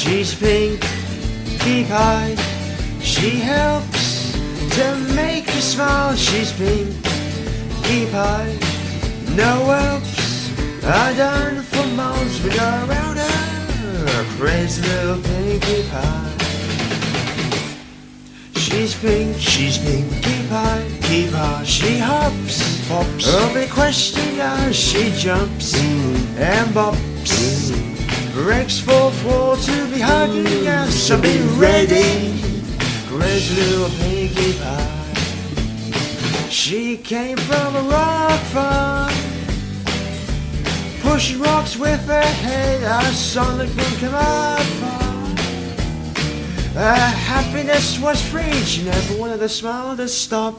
She's Pinkie Pie. She helps to make you smile. She's Pinkie Pie. No helps are done for miles. We go around her, crazy little Pinkie Pie. She's Pinkie Pie, She hops, every question as she jumps and bops. Breaks fourth wall to be hugging us, so be ready. Crazy little Pinkie Pie. She came from a rock farm, pushing rocks with her head. A sonic boom came out far. Her happiness was free. She never wanted a smile to stop.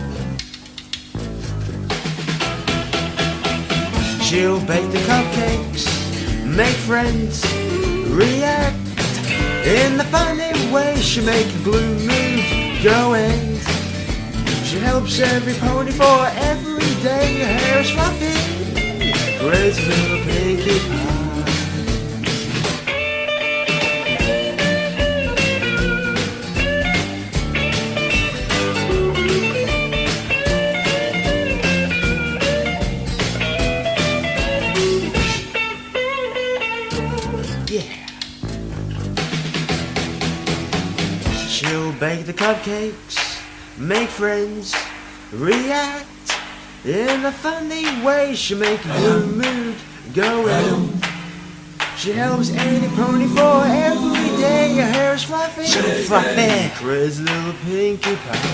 She'll bake the cupcakes, make friends, react in the funny way. She'll make a blue mood go end. She helps every pony for every day. Her hair is fluffy, crazy little Pinkie Pie. She'll bake the cupcakes, make friends, react in a funny way. She'll make a blue mood go in. She helps any pony for every day. Her hair is fluffy, crazy little Pinkie Pie.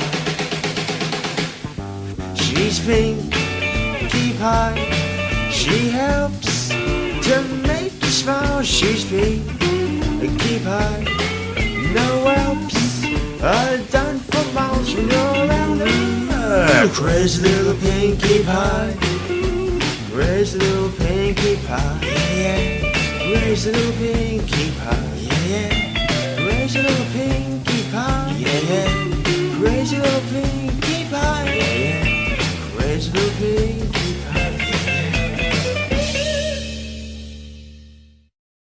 She's Pinkie Pie. She helps to make you smile. She's Pinkie Pie. No helps are done for miles when you're around her. Crazy little Pinkie Pie. Crazy little Pinkie Pie. Crazy little Pinkie Pie. Crazy little Pinkie Pie. Crazy little Pinkie Pie.